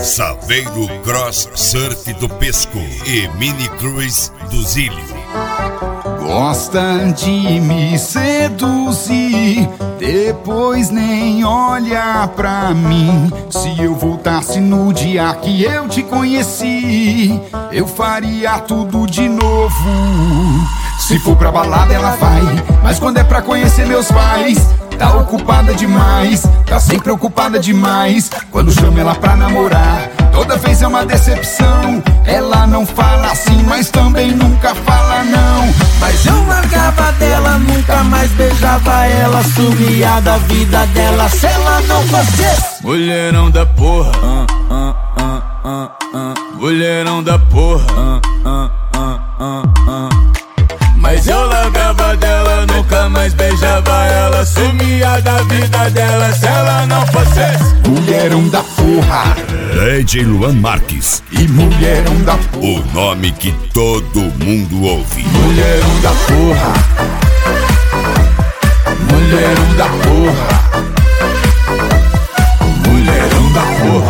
Saveiro Cross Surf do Pesco e Mini Cruise do Zílio. Gosta de me seduzir, depois nem olha pra mim. Se eu voltasse no dia que eu te conheci, eu faria tudo de novo. Se for pra balada ela vai, mas quando é pra conhecer meus pais, tá ocupada demais, tá sempre ocupada demais. Quando chamo ela pra namorar, toda vez é uma decepção. Ela não fala assim, mas também nunca fala não. Mas eu largava dela, nunca mais beijava ela, sumia da vida dela se ela não fosse mulherão da porra, mulherão da porra, Mas eu largava dela, nunca mais beijava ela, sumia da vida dela se ela não fosse mulherão da porra. DJ Luan Marques E mulherão da porra, o nome que todo mundo ouve. mulherão da porra, mulherão da porra, mulherão da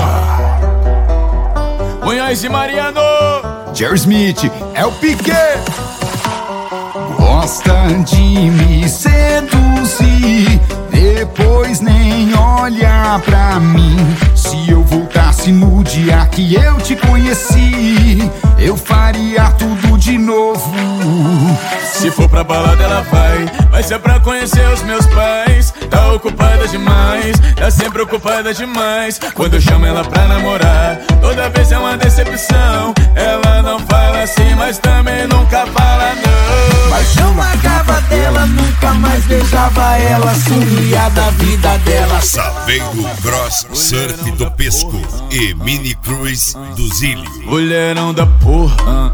porra. Munhoz e Mariano, Jerry Smith é o Piquet. Gosta de me seduzir, depois nem olha pra mim. Se eu voltasse no dia que eu te conheci, eu faria tudo de novo. se for pra balada ela vai ser pra conhecer os meus pais. Tá ocupada demais, tá sempre ocupada demais. Quando eu chamo ela pra namorar, toda vez é uma decepção. Ela não fala assim, mas também nunca fala não. Mas eu largava dela, nunca mais beijava ela, sumia da vida dela. Saveiro Cross Surf do Pesco e Mini Cruise do Zílio. Mulherão da porra,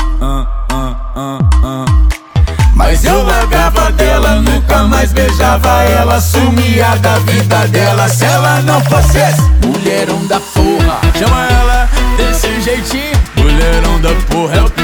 Mas eu largava dela, nunca mais beijava ela, sumia da vida dela se ela não fosse mulherão da porra. chama ela desse jeitinho. Mulherão da porra é o